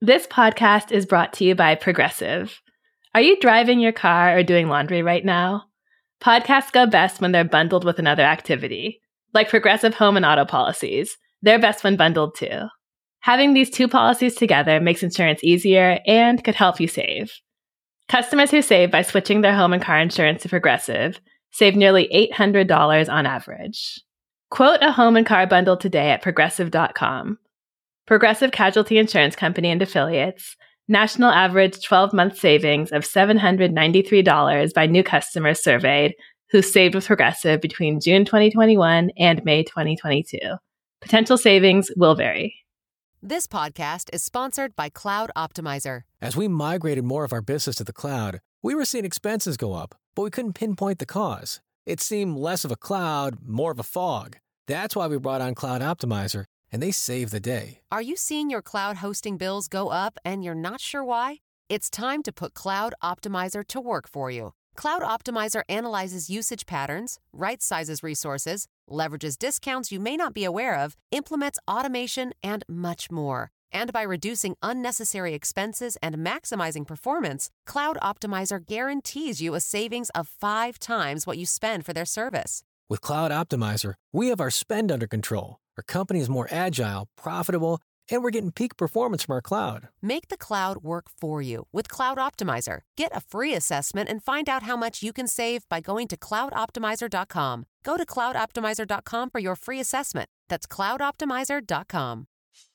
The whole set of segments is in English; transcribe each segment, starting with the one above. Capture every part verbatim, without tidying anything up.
This podcast is brought to you by Progressive. Are you driving your car or doing laundry right now? Podcasts go best when they're bundled with another activity, like Progressive home and auto policies. They're best when bundled too. Having these two policies together makes insurance easier and could help you save. Customers who save by switching their home and car insurance to Progressive save nearly eight hundred dollars on average. Quote a home and car bundle today at progressive dot com. Progressive Casualty Insurance Company and Affiliates. National average twelve-month savings of seven hundred ninety-three dollars by new customers surveyed who saved with Progressive between June twenty twenty-one and May twenty twenty-two. Potential savings will vary. This podcast is sponsored by Cloud Optimizer. As we migrated more of our business to the cloud, we were seeing expenses go up, but we couldn't pinpoint the cause. It seemed less of a cloud, more of a fog. That's why we brought on Cloud Optimizer, and they save the day. Are you seeing your cloud hosting bills go up and you're not sure why? It's time to put Cloud Optimizer to work for you. Cloud Optimizer analyzes usage patterns, right-sizes resources, leverages discounts you may not be aware of, implements automation, and much more. And by reducing unnecessary expenses and maximizing performance, Cloud Optimizer guarantees you a savings of five times what you spend for their service. With Cloud Optimizer, we have our spend under control. Our company is more agile, profitable, and we're getting peak performance from our cloud. Make the cloud work for you with Cloud Optimizer. Get a free assessment and find out how much you can save by going to cloud optimizer dot com. Go to cloud optimizer dot com for your free assessment. That's cloud optimizer dot com.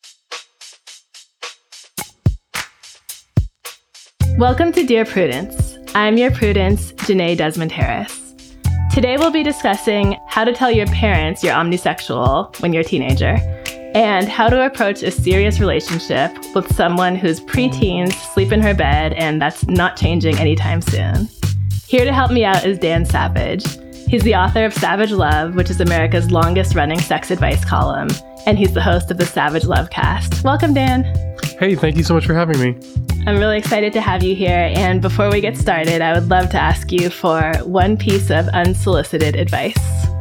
Welcome to Dear Prudence. I'm your Prudence, Janae Desmond Harris. Today we'll be discussing how to tell your parents you're omnisexual when you're a teenager, and how to approach a serious relationship with someone whose preteens sleep in her bed and that's not changing anytime soon. Here to help me out is Dan Savage. He's the author of Savage Love, which is America's longest-running sex advice column, and he's the host of the Savage Love Cast. Welcome, Dan. Hey, thank you so much for having me. I'm really excited to have you here, and before we get started, I would love to ask you for one piece of unsolicited advice.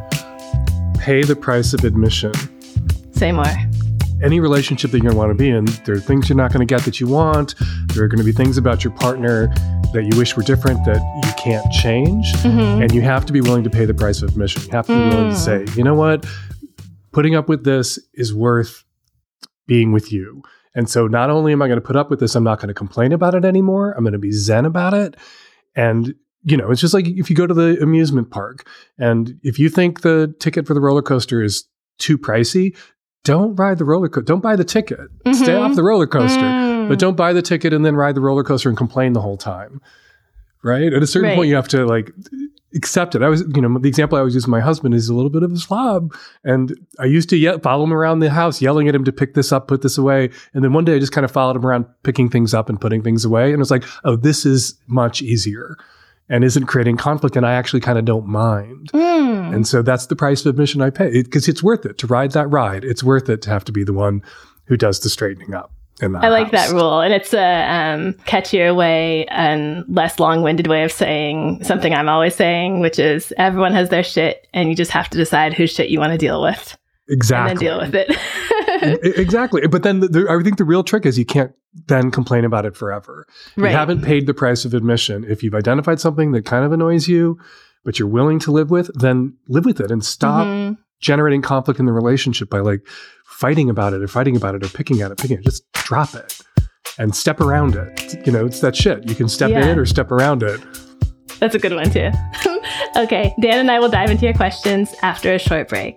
Pay the price of admission. Say more. Any relationship that you're going to want to be in, there are things you're not going to get that you want. There are going to be things about your partner that you wish were different that you can't change. Mm-hmm. And you have to be willing to pay the price of admission. You have to be mm. willing to say, you know what? Putting up with this is worth being with you. And so not only am I going to put up with this, I'm not going to complain about it anymore. I'm going to be zen about it. And, you know, it's just like if you go to the amusement park and if you think the ticket for the roller coaster is too pricey, don't ride the roller coaster. Don't buy the ticket. Mm-hmm. Stay off the roller coaster. Mm. But don't buy the ticket and then ride the roller coaster and complain the whole time. Right? At a certain right. point, you have to like accept it. I was, you know, the example I always use with my husband is a little bit of a slob. And I used to ye- follow him around the house, yelling at him to pick this up, put this away. And then one day I just kind of followed him around picking things up and putting things away. And it was like, oh, this is much easier and isn't creating conflict. And I actually kind of don't mind. Mm. And so that's the price of admission I pay because it, it's worth it to ride that ride. It's worth it to have to be the one who does the straightening up. I like house. That rule. And it's a um, catchier way and less long-winded way of saying something I'm always saying, which is everyone has their shit and you just have to decide whose shit you want to deal with. Exactly. And then deal with it. Exactly. But then the, the, I think the real trick is you can't then complain about it forever. Right. You haven't paid the price of admission. If you've identified something that kind of annoys you, but you're willing to live with, then live with it and stop mm-hmm. generating conflict in the relationship by like fighting about it or fighting about it or picking at it, picking at it. Just drop it and step around it. You know, it's that shit. You can step yeah. in it or step around it. That's a good one too. Okay, Dan and I will dive into your questions after a short break.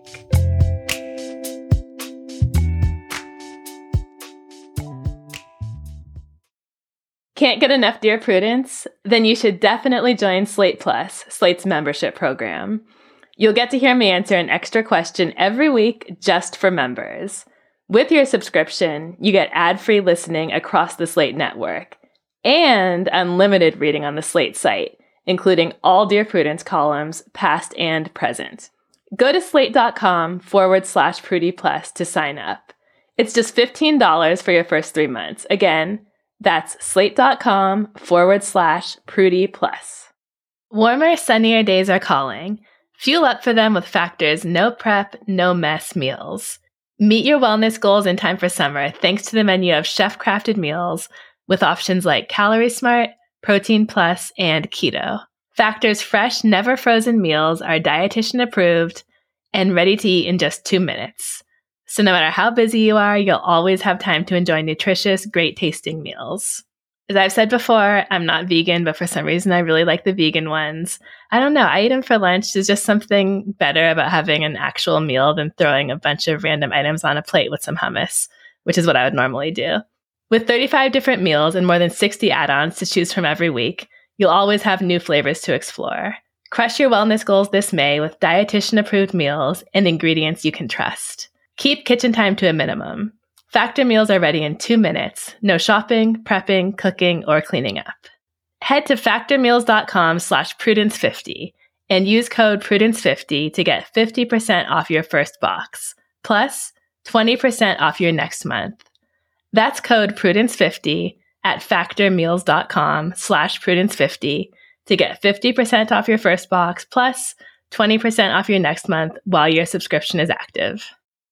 Can't get enough Dear Prudence? Then you should definitely join Slate Plus, Slate's membership program. You'll get to hear me answer an extra question every week just for members. With your subscription, you get ad-free listening across the Slate network and unlimited reading on the Slate site, including all Dear Prudence columns, past and present. Go to slate.com forward slash Prudie Plus to sign up. It's just fifteen dollars for your first three months. Again, that's slate.com forward slash Prudie Plus. Warmer, sunnier days are calling. Fuel up for them with Factor's no prep, no mess meals. Meet your wellness goals in time for summer thanks to the menu of chef-crafted meals with options like Calorie Smart, Protein Plus, and Keto. Factor's fresh, never-frozen meals are dietitian approved and ready to eat in just two minutes. So no matter how busy you are, you'll always have time to enjoy nutritious, great-tasting meals. As I've said before, I'm not vegan, but for some reason I really like the vegan ones. I don't know, I eat them for lunch. There's just something better about having an actual meal than throwing a bunch of random items on a plate with some hummus, which is what I would normally do. With thirty-five different meals and more than sixty add-ons to choose from every week, you'll always have new flavors to explore. Crush your wellness goals this May with dietitian-approved meals and ingredients you can trust. Keep kitchen time to a minimum. Factor meals are ready in two minutes. No shopping, prepping, cooking, or cleaning up. Head to factormeals.com slash prudence50 and use code prudence fifty to get fifty percent off your first box, plus twenty percent off your next month. That's code prudence fifty at factormeals.com slash prudence50 to get fifty percent off your first box, plus twenty percent off your next month while your subscription is active.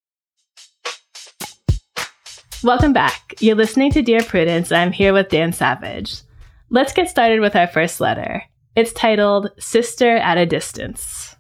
Welcome back. You're listening to Dear Prudence. I'm here with Dan Savage. Let's get started with our first letter. It's titled Sister at a Distance.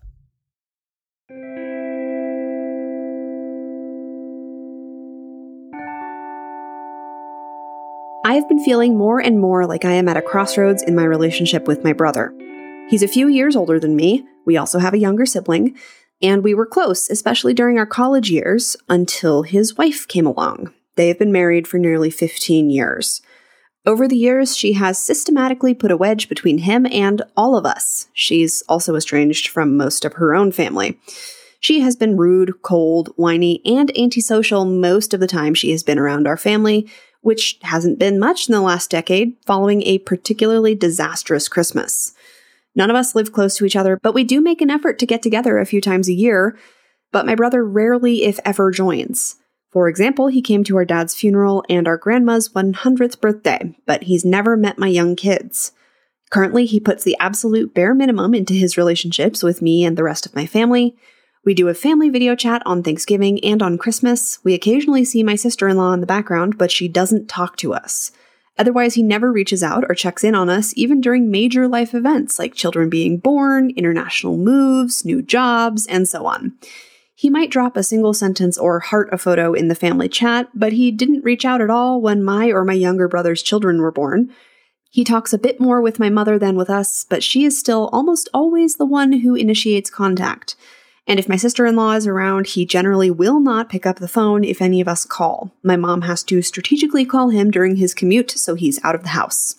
I have been feeling more and more like I am at a crossroads in my relationship with my brother. He's a few years older than me. We also have a younger sibling, and we were close, especially during our college years, until his wife came along. They have been married for nearly fifteen years. Over the years, she has systematically put a wedge between him and all of us. She's also estranged from most of her own family. She has been rude, cold, whiny, and antisocial most of the time she has been around our family, which hasn't been much in the last decade, following a particularly disastrous Christmas. None of us live close to each other, but we do make an effort to get together a few times a year, but my brother rarely, if ever, joins. For example, he came to our dad's funeral and our grandma's one hundredth birthday, but he's never met my young kids. Currently, he puts the absolute bare minimum into his relationships with me and the rest of my family. We do a family video chat on Thanksgiving and on Christmas. We occasionally see my sister-in-law in the background, but she doesn't talk to us. Otherwise, he never reaches out or checks in on us, even during major life events like children being born, international moves, new jobs, and so on. He might drop a single sentence or heart a photo in the family chat, but he didn't reach out at all when my or my younger brother's children were born. He talks a bit more with my mother than with us, but she is still almost always the one who initiates contact. And if my sister-in-law is around, he generally will not pick up the phone if any of us call. My mom has to strategically call him during his commute, so he's out of the house.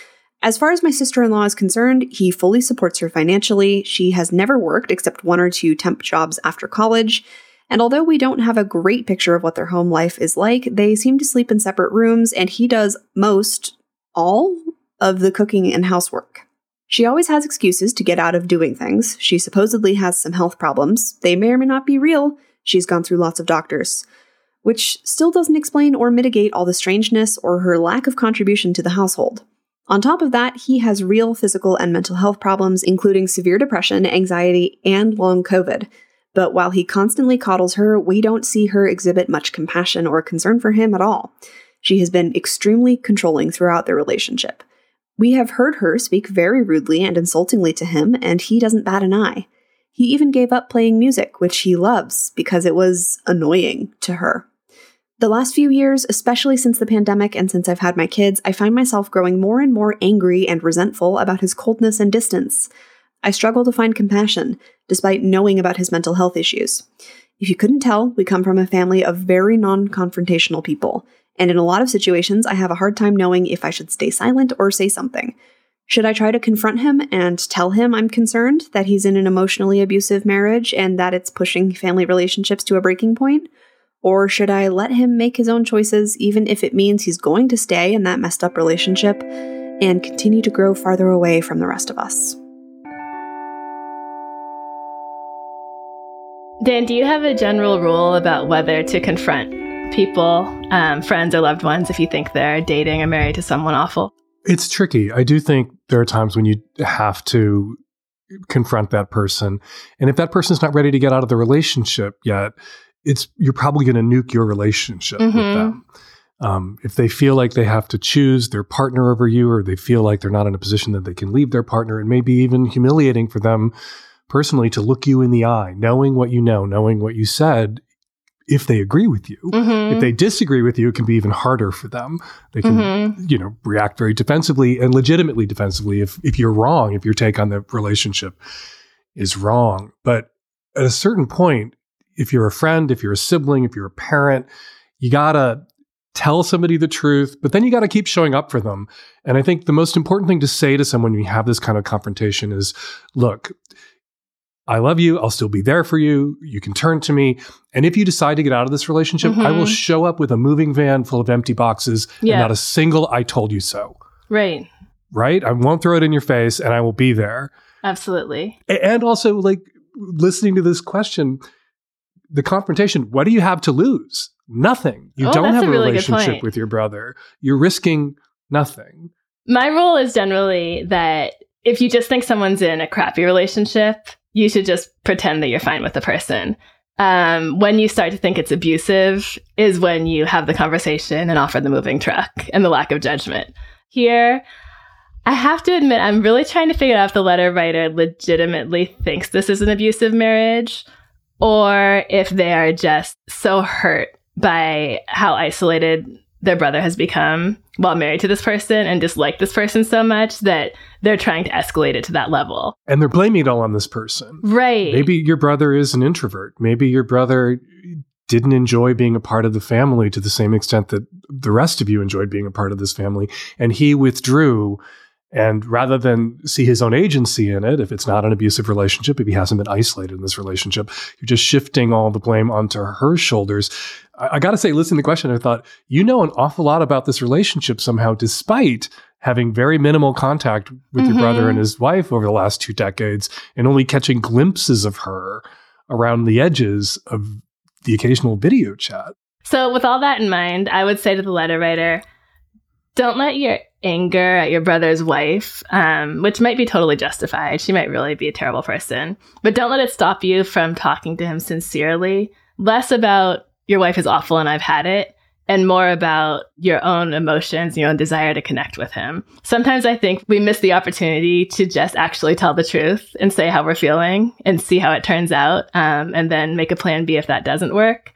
As far as my sister-in-law is concerned, he fully supports her financially. She has never worked except one or two temp jobs after college. And although we don't have a great picture of what their home life is like, they seem to sleep in separate rooms, and he does most, all, of the cooking and housework. She always has excuses to get out of doing things. She supposedly has some health problems. They may or may not be real. She's gone through lots of doctors. Which still doesn't explain or mitigate all the strangeness or her lack of contribution to the household. On top of that, he has real physical and mental health problems, including severe depression, anxiety, and long COVID. But while he constantly coddles her, we don't see her exhibit much compassion or concern for him at all. She has been extremely controlling throughout their relationship. We have heard her speak very rudely and insultingly to him, and he doesn't bat an eye. He even gave up playing music, which he loves, because it was annoying to her. The last few years, especially since the pandemic and since I've had my kids, I find myself growing more and more angry and resentful about his coldness and distance. I struggle to find compassion, despite knowing about his mental health issues. If you couldn't tell, we come from a family of very non-confrontational people, and in a lot of situations, I have a hard time knowing if I should stay silent or say something. Should I try to confront him and tell him I'm concerned that he's in an emotionally abusive marriage and that it's pushing family relationships to a breaking point? Or should I let him make his own choices, even if it means he's going to stay in that messed up relationship and continue to grow farther away from the rest of us? Dan, do you have a general rule about whether to confront people, um, friends or loved ones, if you think they're dating or married to someone awful? It's tricky. I do think there are times when you have to confront that person. And if that person's not ready to get out of the relationship yet, it's you're probably going to nuke your relationship mm-hmm. with them. Um, if they feel like they have to choose their partner over you, or they feel like they're not in a position that they can leave their partner, it may be even humiliating for them personally to look you in the eye, knowing what you know, knowing what you said, if they agree with you. Mm-hmm. If they disagree with you, it can be even harder for them. They can, mm-hmm. you know, react very defensively and legitimately defensively if, if you're wrong, if your take on the relationship is wrong. But at a certain point, if you're a friend, if you're a sibling, if you're a parent, you gotta tell somebody the truth, but then you gotta keep showing up for them. And I think the most important thing to say to someone when you have this kind of confrontation is, look, I love you. I'll still be there for you. You can turn to me. And if you decide to get out of this relationship, mm-hmm. I will show up with a moving van full of empty boxes yeah. and not a single I told you so. Right. Right? I won't throw it in your face, and I will be there. Absolutely. And also, like, listening to this question, the confrontation, what do you have to lose? Nothing. You oh, don't have a, a really relationship with your brother. You're risking nothing. My rule is generally that if you just think someone's in a crappy relationship, you should just pretend that you're fine with the person. Um, when you start to think it's abusive is when you have the conversation and offer the moving truck and the lack of judgment. Here, I have to admit, I'm really trying to figure out if the letter writer legitimately thinks this is an abusive marriage, or if they are just so hurt by how isolated their brother has become while married to this person and dislike this person so much that they're trying to escalate it to that level. And they're blaming it all on this person. Right. Maybe your brother is an introvert. Maybe your brother didn't enjoy being a part of the family to the same extent that the rest of you enjoyed being a part of this family. And he withdrew. And rather than see his own agency in it, if it's not an abusive relationship, if he hasn't been isolated in this relationship, you're just shifting all the blame onto her shoulders. I, I got to say, listening to the question, I thought, you know an awful lot about this relationship somehow, despite having very minimal contact with mm-hmm. your brother and his wife over the last two decades and only catching glimpses of her around the edges of the occasional video chat. So with all that in mind, I would say to the letter writer, don't let your anger at your brother's wife, um, which might be totally justified. She might really be a terrible person. But don't let it stop you from talking to him sincerely. Less about your wife is awful and I've had it, and more about your own emotions, your own desire to connect with him. Sometimes I think we miss the opportunity to just actually tell the truth and say how we're feeling and see how it turns out, um, and then make a plan B if that doesn't work.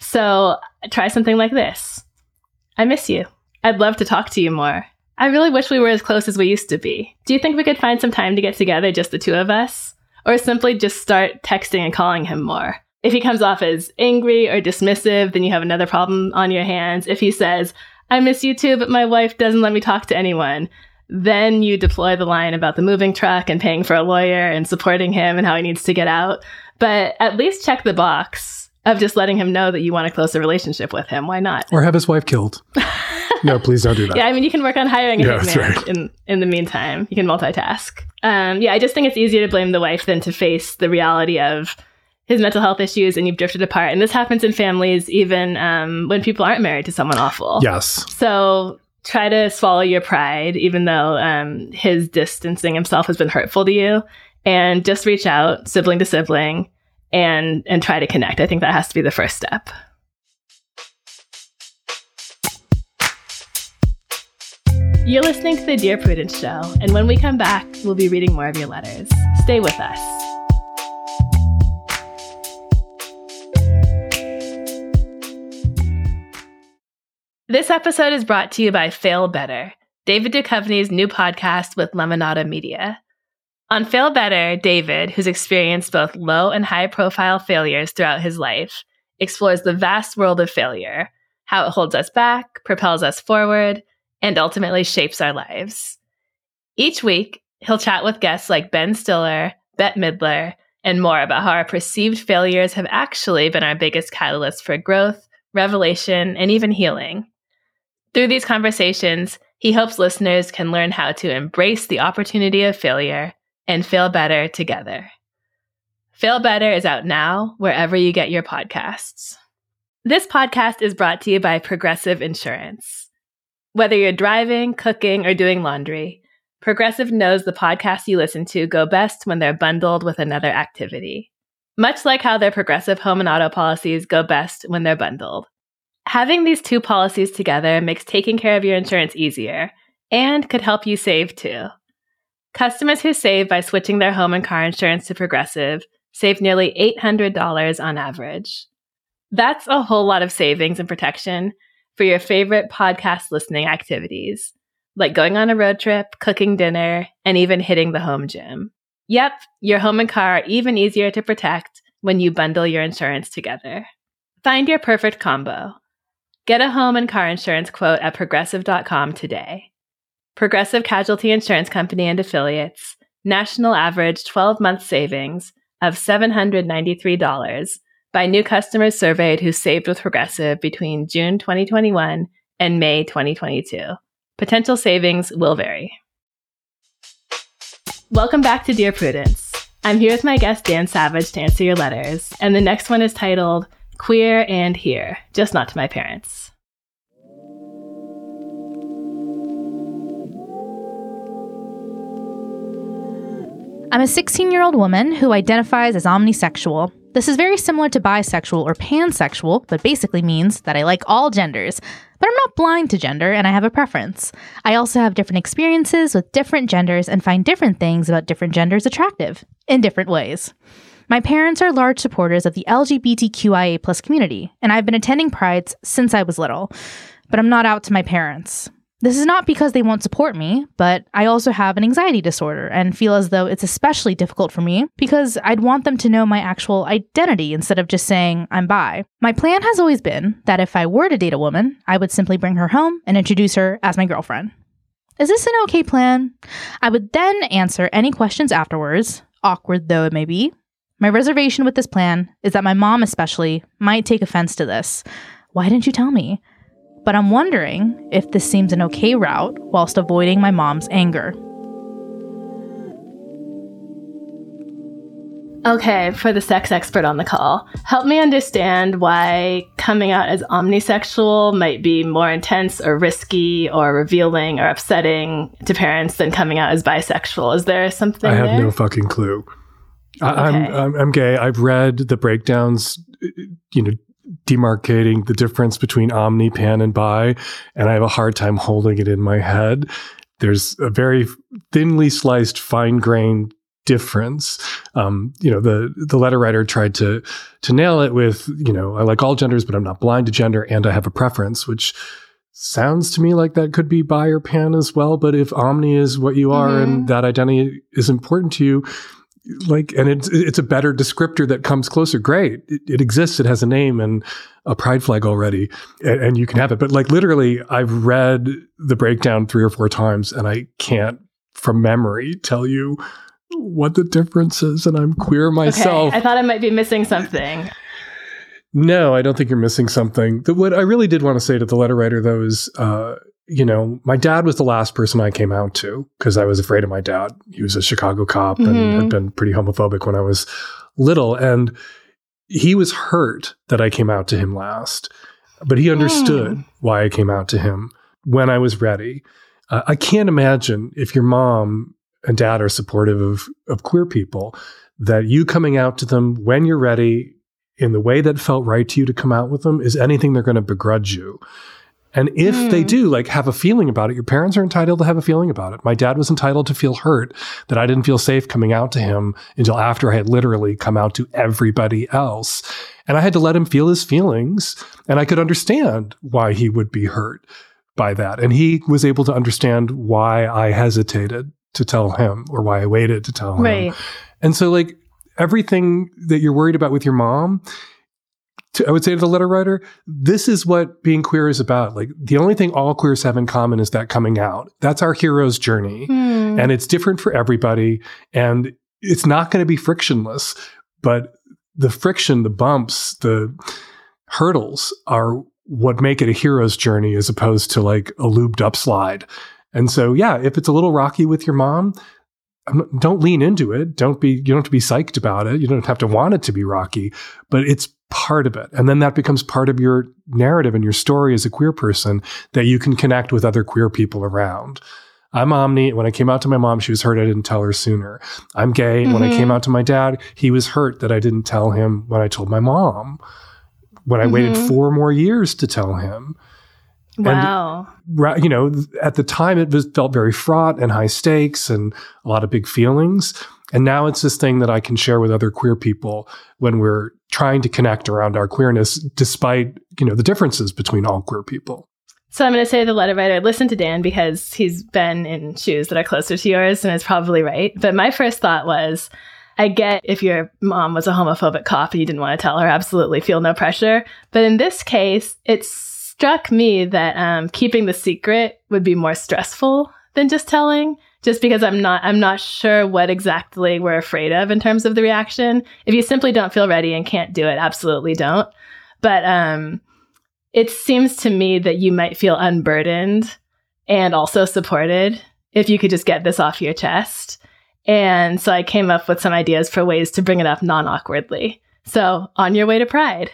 So try something like this. I miss you. I'd love to talk to you more. I really wish we were as close as we used to be. Do you think we could find some time to get together, just the two of us? Or simply just start texting and calling him more? If he comes off as angry or dismissive, then you have another problem on your hands. If he says, I miss you too, but my wife doesn't let me talk to anyone, then you deploy the line about the moving truck and paying for a lawyer and supporting him and how he needs to get out. But at least check the box of just letting him know that you want a closer relationship with him. Why not? Or have his wife killed. No, please don't do that. Yeah, I mean, you can work on hiring a yeah, hitman right. in, in the meantime. You can multitask. Um, yeah, I just think it's easier to blame the wife than to face the reality of his mental health issues and you've drifted apart. And this happens in families even um, when people aren't married to someone awful. Yes. So try to swallow your pride, even though um, his distancing himself has been hurtful to you. And just reach out, sibling to sibling, and and try to connect. I think that has to be the first step. You're listening to the Dear Prudence Show, and when we come back, we'll be reading more of your letters. Stay with us. This episode is brought to you by Fail Better, David Duchovny's new podcast with Lemonada Media. On Fail Better, David, who's experienced both low and high-profile failures throughout his life, explores the vast world of failure, how it holds us back, propels us forward, and ultimately shapes our lives. Each week, he'll chat with guests like Ben Stiller, Bette Midler, and more about how our perceived failures have actually been our biggest catalyst for growth, revelation, and even healing. Through these conversations, he hopes listeners can learn how to embrace the opportunity of failure and fail better together. Fail Better is out now, wherever you get your podcasts. This podcast is brought to you by Progressive Insurance. Whether you're driving, cooking, or doing laundry, Progressive knows the podcasts you listen to go best when they're bundled with another activity. much like how their Progressive home and auto policies go best when they're bundled. Having these two policies together makes taking care of your insurance easier and could help you save too. Customers who save by switching their home and car insurance to Progressive save nearly eight hundred dollars on average. That's a whole lot of savings and protection for your favorite podcast listening activities, like going on a road trip, cooking dinner, and even hitting the home gym. Yep, your home and car are even easier to protect when you bundle your insurance together. Find your perfect combo. Get a home and car insurance quote at progressive dot com today. Progressive Casualty Insurance Company and Affiliates, national average twelve-month savings of seven hundred ninety-three dollars by new customers surveyed who saved with Progressive between June twenty twenty-one and May twenty twenty-two. Potential savings will vary. Welcome back to Dear Prudence. I'm here with my guest Dan Savage to answer your letters, and the next one is titled Queer and Here, just not to my parents. I'm a sixteen-year-old woman who identifies as omnisexual. This is very similar to bisexual or pansexual, but basically means that I like all genders. But I'm not blind to gender, and I have a preference. I also have different experiences with different genders and find different things about different genders attractive, in different ways. My parents are large supporters of the L G B T Q I A plus community, and I've been attending prides since I was little. But I'm not out to my parents. This is not because they won't support me, but I also have an anxiety disorder and feel as though it's especially difficult for me because I'd want them to know my actual identity instead of just saying I'm bi. My plan has always been that if I were to date a woman, I would simply bring her home and introduce her as my girlfriend. Is this an okay plan? I would then answer any questions afterwards, awkward though it may be. My reservation with this plan is that my mom especially might take offense to this. Why didn't you tell me? But I'm wondering if this seems an okay route whilst avoiding my mom's anger. Okay, for the sex expert on the call, help me understand why coming out as omnisexual might be more intense or risky or revealing or upsetting to parents than coming out as bisexual. Is there something I have there? no fucking clue. I, Okay. I'm, I'm I'm gay. I've read the breakdowns, you know, demarcating the difference between omni, pan, and bi, and I have a hard time holding it in my head. There's a very thinly sliced, fine-grained difference. Um, you know, the the letter writer tried to to nail it with, you know, I like all genders, but I'm not blind to gender, and I have a preference, which sounds to me like that could be bi or pan as well. But if omni is what you are, Mm-hmm. and that identity is important to you, like, and it's it's a better descriptor that comes closer. Great, it, it exists. It has a name and a pride flag already, and, and you can have it. But like literally, I've read the breakdown three or four times, and I can't, from memory, tell you what the difference is. And I'm queer myself. Okay, I thought I might be missing something. No, I don't think you're missing something. The, what I really did want to say to the letter writer, though, is, uh, you know, my dad was the last person I came out to because I was afraid of my dad. He was a Chicago cop Mm-hmm. and had been pretty homophobic when I was little. And he was hurt that I came out to him last, but he understood Mm. why I came out to him when I was ready. Uh, I can't imagine if your mom and dad are supportive of, of queer people, that you coming out to them when you're ready in the way that felt right to you to come out with them is anything they're going to begrudge you. And if Mm. they do, like, have a feeling about it, your parents are entitled to have a feeling about it. My dad was entitled to feel hurt that I didn't feel safe coming out to him until after I had literally come out to everybody else. And I had to let him feel his feelings, and I could understand why he would be hurt by that. And he was able to understand why I hesitated to tell him or why I waited to tell him. Right. And so, like, everything that you're worried about with your mom, to, I would say to the letter writer, this is what being queer is about. Like, the only thing all queers have in common is that coming out. That's our hero's journey. Hmm. And it's different for everybody. And it's not going to be frictionless. But the friction, the bumps, the hurdles are what make it a hero's journey as opposed to like a lubed up slide. And so, yeah, if it's a little rocky with your mom, don't lean into it. Don't be, you don't have to be psyched about it. You don't have to want it to be rocky, but it's part of it. And then that becomes part of your narrative and your story as a queer person that you can connect with other queer people around. I'm omni. When I came out to my mom, she was hurt I didn't tell her sooner. I'm gay. Mm-hmm. When I came out to my dad, he was hurt that I didn't tell him when I told my mom. When I mm-hmm. waited four more years to tell him. Wow. And, you know, at the time it was, felt very fraught and high stakes and a lot of big feelings. And now it's this thing that I can share with other queer people when we're trying to connect around our queerness, despite, you know, the differences between all queer people. So I'm going to say to the letter writer, listen to Dan because he's been in shoes that are closer to yours and is probably right. But my first thought was, I get if your mom was a homophobic cop and you didn't want to tell her, absolutely feel no pressure. But in this case, it struck me that um, keeping the secret would be more stressful than just telling, just because I'm not I'm not sure what exactly we're afraid of in terms of the reaction. If you simply don't feel ready and can't do it, absolutely don't. But um it seems to me that you might feel unburdened and also supported if you could just get this off your chest. And so I came up with some ideas for ways to bring it up non-awkwardly. So on your way to Pride.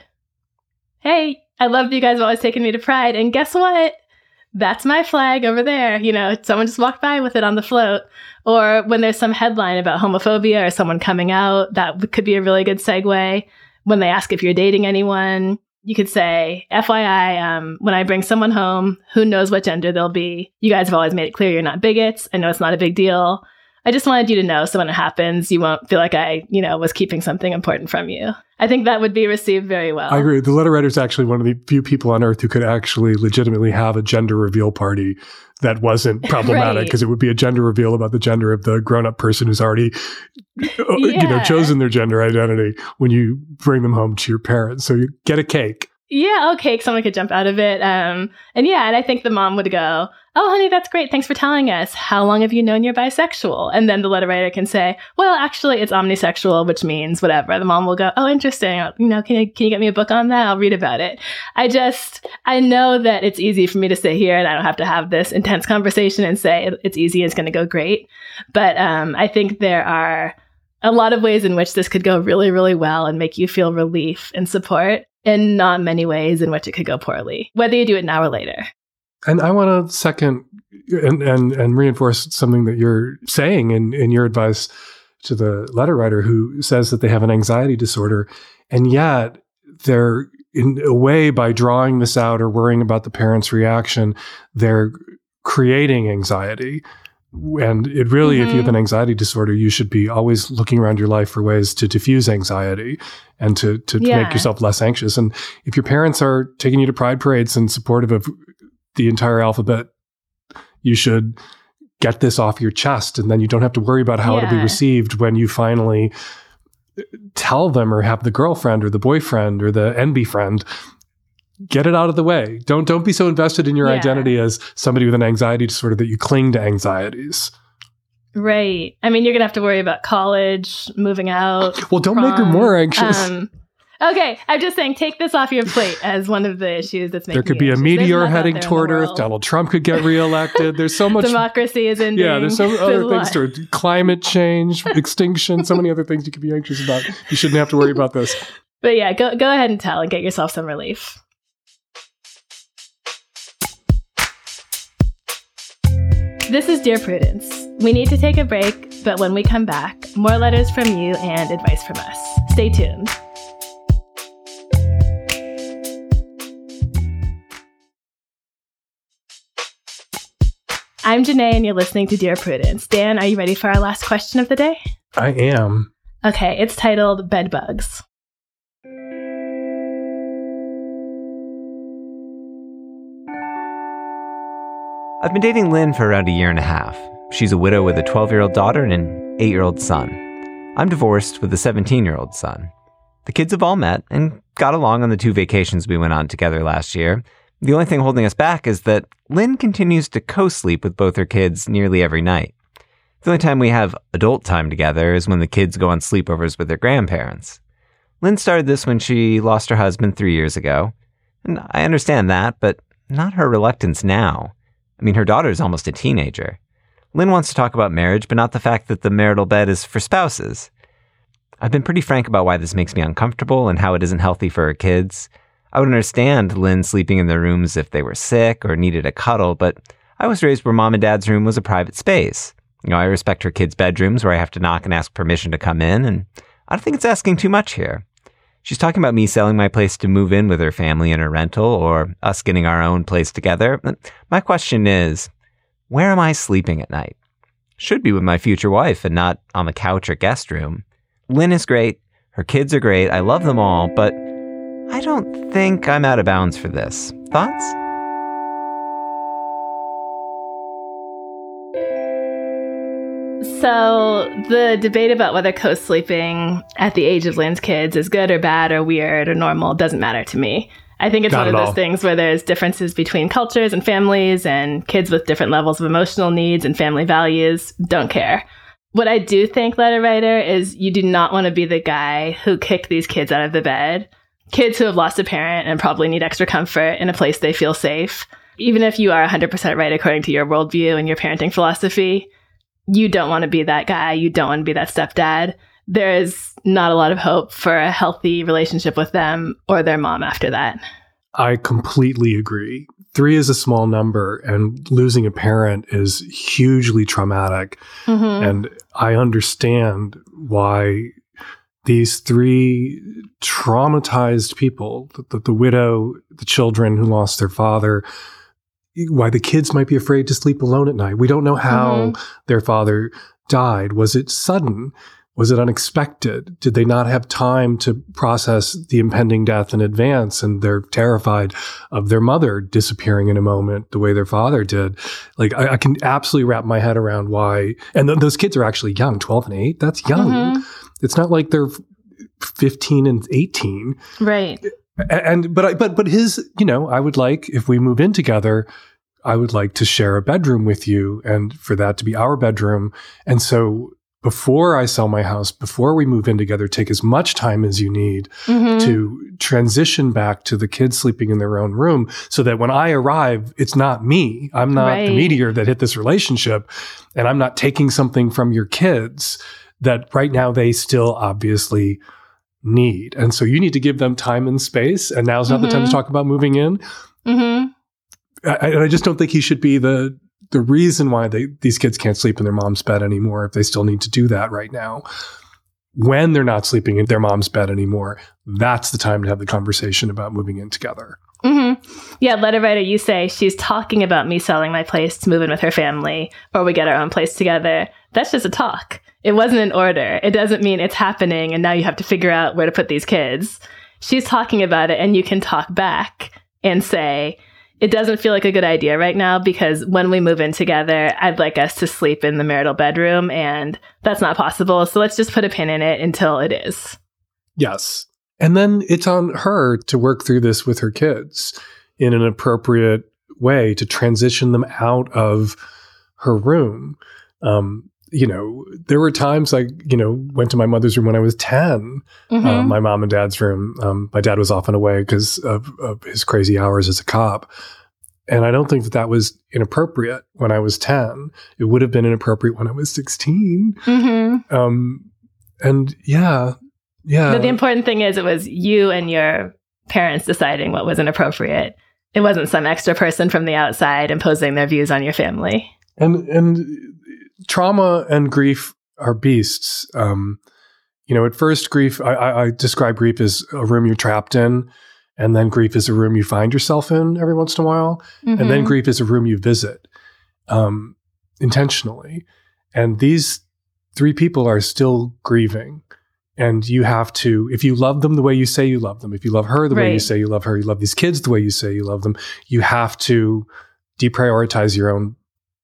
Hey, I love that you guys have always taken me to Pride. And guess what? That's my flag over there. You know, someone just walked by with it on the float. Or when there's some headline about homophobia or someone coming out, that could be a really good segue. When they ask if you're dating anyone, you could say, F Y I, um, when I bring someone home, who knows what gender they'll be. You guys have always made it clear you're not bigots. I know it's not a big deal. I just wanted you to know so when it happens, you won't feel like I, you know, was keeping something important from you. I think that would be received very well. I agree. The letter writer is actually one of the few people on earth who could actually legitimately have a gender reveal party that wasn't problematic, because right. It would be a gender reveal about the gender of the grown-up person who's already, yeah. you know, chosen their gender identity when you bring them home to your parents. So you get a cake. Yeah, oh, cake. Someone could jump out of it. Um, and yeah, and I think the mom would go, oh, honey, that's great. Thanks for telling us. How long have you known you're bisexual? And then the letter writer can say, well, actually, it's omnisexual, which means whatever. The mom will go, oh, interesting. You know, can you, can you get me a book on that? I'll read about it. I just, I know that it's easy for me to sit here and I don't have to have this intense conversation and say it's easy, it's going to go great. But um, I think there are a lot of ways in which this could go really, really well and make you feel relief and support, and not many ways in which it could go poorly, whether you do it now or later. And I want to second and, and, and reinforce something that you're saying in, in your advice to the letter writer who says that they have an anxiety disorder. And yet they're, in a way, by drawing this out or worrying about the parents' reaction, they're creating anxiety. And it really, mm-hmm. if you have an anxiety disorder, you should be always looking around your life for ways to diffuse anxiety and to, to yeah. make yourself less anxious. And if your parents are taking you to pride parades and supportive of the entire alphabet, you should get this off your chest. And then you don't have to worry about how yeah. it'll be received when you finally tell them or have the girlfriend or the boyfriend or the N B friend. Get it out of the way. Don't don't be so invested in your yeah. identity as somebody with an anxiety disorder that you cling to anxieties. Right. I mean, you're going to have to worry about college, moving out. Well, don't prom. make her more anxious. Um, okay. I'm just saying, take this off your plate as one of the issues that's making There could you be anxious. a meteor heading toward Earth. Donald Trump could get reelected. There's so much. Democracy is ending. Yeah, there's so many other things to it. Climate change, extinction, so many other things you could be anxious about. You shouldn't have to worry about this. But yeah, go go ahead and tell and get yourself some relief. This is Dear Prudence. We need to take a break, but when we come back, more letters from you and advice from us. Stay tuned. I'm Janae, and you're listening to Dear Prudence. Dan, are you ready for our last question of the day? I am. Okay, it's titled Bed Bugs. I've been dating Lynn for around a year and a half. She's a widow with a twelve-year-old daughter and an eight-year-old son. I'm divorced with a seventeen-year-old son. The kids have all met and got along on the two vacations we went on together last year. The only thing holding us back is that Lynn continues to co-sleep with both her kids nearly every night. The only time we have adult time together is when the kids go on sleepovers with their grandparents. Lynn started this when she lost her husband three years ago. And I understand that, but not her reluctance now. I mean, her daughter is almost a teenager. Lynn wants to talk about marriage, but not the fact that the marital bed is for spouses. I've been pretty frank about why this makes me uncomfortable and how it isn't healthy for her kids. I would understand Lynn sleeping in their rooms if they were sick or needed a cuddle, but I was raised where mom and dad's room was a private space. You know, I respect her kids' bedrooms where I have to knock and ask permission to come in, and I don't think it's asking too much here. She's talking about me selling my place to move in with her family in a rental or us getting our own place together. My question is, where am I sleeping at night? Should be with my future wife and not on the couch or guest room. Lynn is great. Her kids are great. I love them all, but I don't think I'm out of bounds for this. Thoughts? So the debate about whether co-sleeping at the age of Lynn's kids is good or bad or weird or normal doesn't matter to me. I think it's Not one of those all. things where there's differences between cultures and families, and kids with different levels of emotional needs and family values don't care. What I do think, letter writer, is you do not want to be the guy who kicked these kids out of the bed. Kids who have lost a parent and probably need extra comfort in a place they feel safe. Even if you are one hundred percent right according to your worldview and your parenting philosophy, you don't want to be that guy. You don't want to be that stepdad. There is not a lot of hope for a healthy relationship with them or their mom after that. I completely agree. Three is a small number, and losing a parent is hugely traumatic. Mm-hmm. And I understand why these three traumatized people, the, the, the widow, the children who lost their father, why the kids might be afraid to sleep alone at night. We don't know how Mm-hmm. their father died. Was it sudden? Was it unexpected? Did they not have time to process the impending death in advance? And they're terrified of their mother disappearing in a moment the way their father did. Like, I, I can absolutely wrap my head around why. And th- those kids are actually young, twelve and eight. That's young. Mm-hmm. It's not like they're fifteen and eighteen. Right. And, but, I, but, but his, you know, I would like, if we move in together, I would like to share a bedroom with you and for that to be our bedroom. And so before I sell my house, before we move in together, take as much time as you need Mm-hmm. to transition back to the kids sleeping in their own room so that when I arrive, it's not me. I'm not Right. the meteor that hit this relationship, and I'm not taking something from your kids that right now they still obviously need. And so you need to give them time and space. And now's not the time to Mhm. talk about moving in. Mm-hmm. I, I just don't think he should be the the reason why they, these kids can't sleep in their mom's bed anymore if they still need to do that right now. When they're not sleeping in their mom's bed anymore, that's the time to have the conversation about moving in together. Mm-hmm. Yeah, letter writer, you say she's talking about me selling my place to move in with her family, or we get our own place together. That's just a talk. It wasn't an order. It doesn't mean it's happening and now you have to figure out where to put these kids. She's talking about it, and you can talk back and say, it doesn't feel like a good idea right now because when we move in together, I'd like us to sleep in the marital bedroom, and that's not possible. So let's just put a pin in it until it is. Yes. And then it's on her to work through this with her kids in an appropriate way to transition them out of her room. Um, you know, there were times I, you know, went to my mother's room when I was ten, Mm-hmm. uh, my mom and dad's room. Um, my dad was often away because of, of his crazy hours as a cop. And I don't think that that was inappropriate when I was ten. It would have been inappropriate when I was sixteen. Mm-hmm. Um, and yeah, yeah. But the important thing is it was you and your parents deciding what was inappropriate. It wasn't some extra person from the outside imposing their views on your family. And and trauma and grief are beasts. Um, you know, at first, grief, I, I, I describe grief as a room you're trapped in, and then grief is a room you find yourself in every once in a while, Mm-hmm. and then grief is a room you visit um, intentionally. And these three people are still grieving. And you have to, if you love them the way you say you love them, if you love her the way you Right. say you love her, you love these kids the way you say you love them, you have to deprioritize your own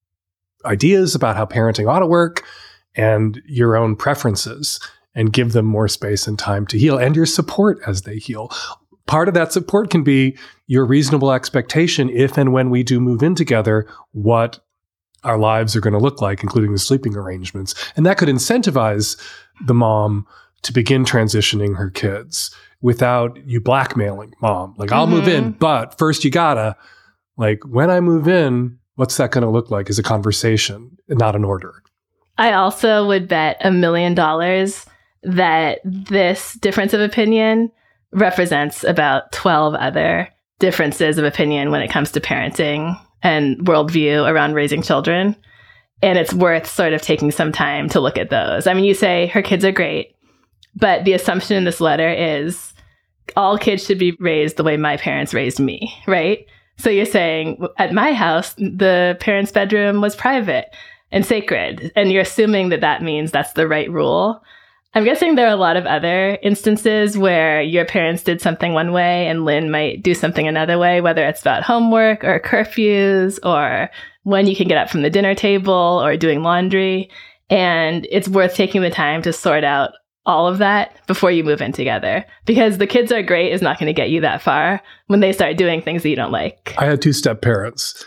ideas about how parenting ought to work and your own preferences and give them more space and time to heal and your support as they heal. Part of that support can be your reasonable expectation if and when we do move in together, what our lives are going to look like, including the sleeping arrangements. And that could incentivize the mom to begin transitioning her kids without you blackmailing mom. Like, I'll move in, but first you gotta, like, when I move in, what's that going to look like is a conversation, not an order. I also would bet a million dollars that this difference of opinion represents about twelve other differences of opinion when it comes to parenting and worldview around raising children. And it's worth sort of taking some time to look at those. I mean, you say her kids are great, but the assumption in this letter is all kids should be raised the way my parents raised me, right? So you're saying at my house, the parents' bedroom was private and sacred. And you're assuming that that means that's the right rule. I'm guessing there are a lot of other instances where your parents did something one way and Lynn might do something another way, whether it's about homework or curfews or when you can get up from the dinner table or doing laundry. And it's worth taking the time to sort out all of that before you move in together, because the kids are great is not going to get you that far when they start doing things that you don't like. I had two step parents.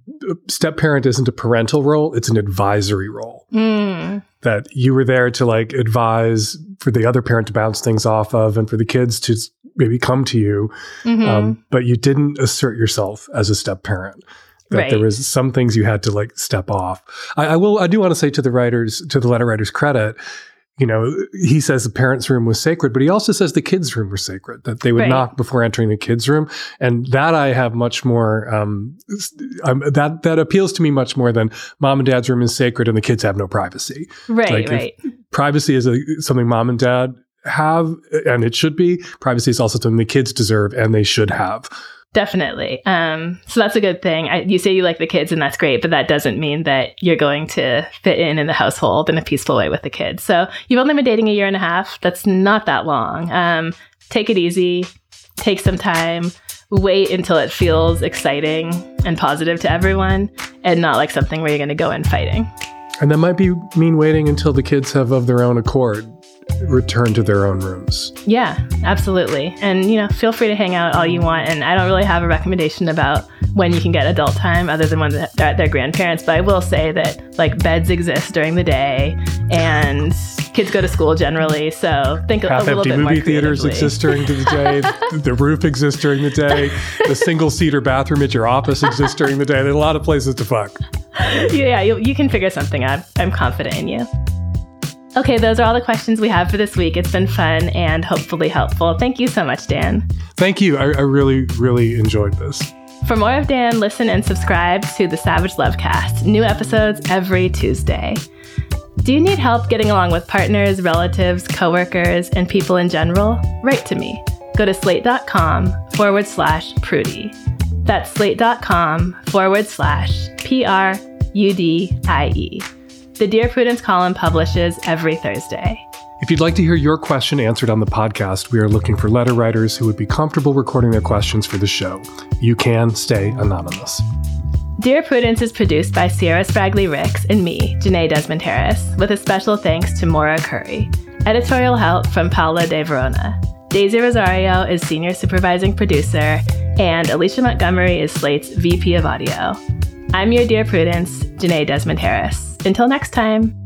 Step parent isn't a parental role, it's an advisory role. Mm. That you were there to like advise for the other parent to bounce things off of and for the kids to maybe come to you. Mm-hmm. Um, but you didn't assert yourself as a step parent. That right. There was some things you had to like step off. I, I will, I do want to say to the writers, to the letter writer's credit, you know, he says the parents' room was sacred, but he also says the kids' room was sacred, that they would right. knock before entering the kids' room. And that I have much more, um, um, that that appeals to me much more than mom and dad's room is sacred and the kids have no privacy. Right, like right. Privacy is a, something mom and dad have, and it should be. Privacy is also something the kids deserve and they should have. Definitely. Um, so that's a good thing. I, you say you like the kids and that's great, but that doesn't mean that you're going to fit in in the household in a peaceful way with the kids. So you've only been dating a year and a half. That's not that long. Um, take it easy. Take some time. Wait until it feels exciting and positive to everyone and not like something where you're going to go in fighting. And that might be mean waiting until the kids have of their own accord return to their own rooms. Yeah, absolutely. And, you know, feel free to hang out all you want. And I don't really have a recommendation about when you can get adult time other than when they're at their grandparents. But I will say that, like, beds exist during the day and kids go to school generally. So think Half a little bit more movie theaters exist during the day. The roof exists during the day. The single-seater bathroom at your office exists during the day. There's a lot of places to fuck. Yeah, you, you can figure something out. I'm confident in you. Okay, those are all the questions we have for this week. It's been fun and hopefully helpful. Thank you so much, Dan. Thank you. I, I really, really enjoyed this. For more of Dan, listen and subscribe to the Savage Lovecast. New episodes every Tuesday. Do you need help getting along with partners, relatives, coworkers, and people in general? Write to me. Go to slate.com forward slash Prudie. That's slate.com forward slash P R U D I E. The Dear Prudence column publishes every Thursday. If you'd like to hear your question answered on the podcast, we are looking for letter writers who would be comfortable recording their questions for the show. You can stay anonymous. Dear Prudence is produced by Sierra Spragley Ricks and me, Janae Desmond Harris, with a special thanks to Maura Curry. Editorial help from Paula De Verona. Daisy Rosario is senior supervising producer, and Alicia Montgomery is Slate's V P of audio. I'm your Dear Prudence, Janae Desmond Harris. Until next time.